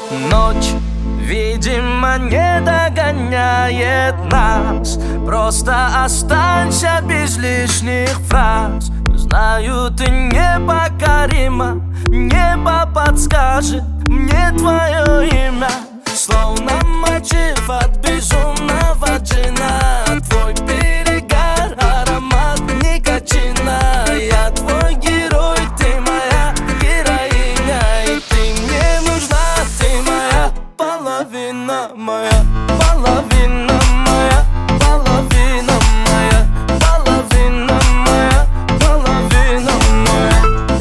Ночь, видимо, не догоняет нас. Просто останься без лишних фраз. Знаю, ты непокорима. Небо подскажет мне твое имя. Словно мотив от безумного джина. Твой перегар, аромат никотина. Я твой герой, ты моя героиня. И ты мне нужна, ты моя половина, моя половина, моя половина, моя половина, моя половина, моя.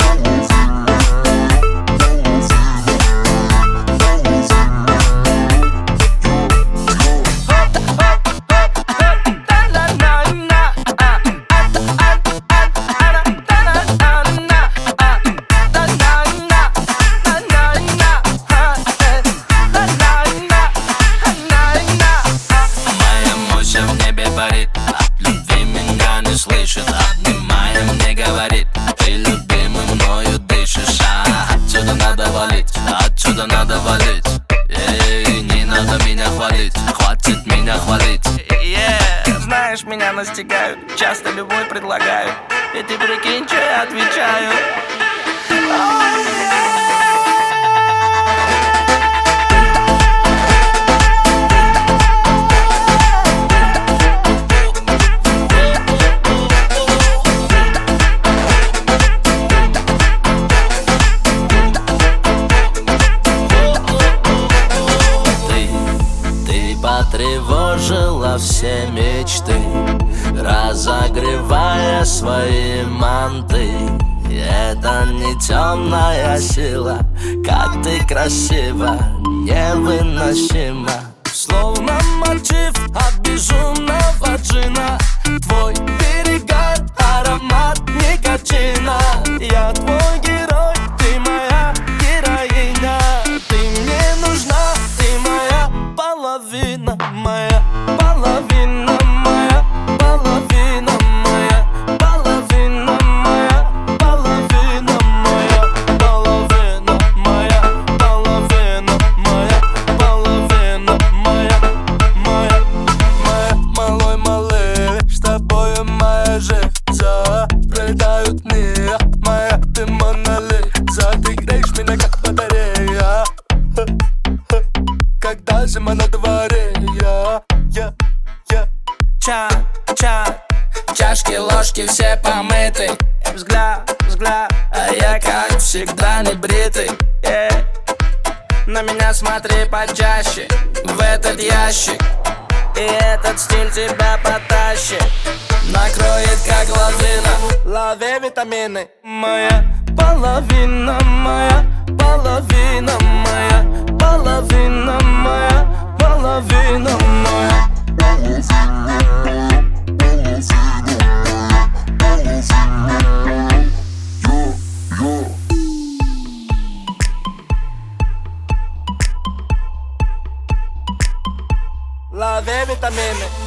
От любви меня не слышит, обнимая мне говорит: ты любимый мною дышишь. Отсюда надо валить, отсюда надо валить. Не надо меня хвалить, хватит меня хвалить. Знаешь, меня настигают, часто любой предлагают. И ты прикинь, что я отвечаю. Потревожила все мечты, разогревая свои манты. Это не темная сила, как ты красива, невыносима. Словно мотив от безумного джина. Твой перегар, аромат никотина. Я твой герой, ты моя героиня. Ты мне нужна, ты моя половина, моя половина, моя половина, моя половина, моя половина, моя половина, моя половина, моя половина, моя, малой малыш, с тобою моя жизнь. Пролетают дни, моя ты Мона Лиза. Ты греешь меня как батарея, когда зима на дворе. Чашки, ложки все помыты. Взгляд, а я как всегда не бритый. На меня смотри почаще, в этот ящик. И этот стиль тебя потащит, накроет как лавина. Лови витамины. Моя половина, моя половина, моя половина, моя половина, моя. Лови витамины.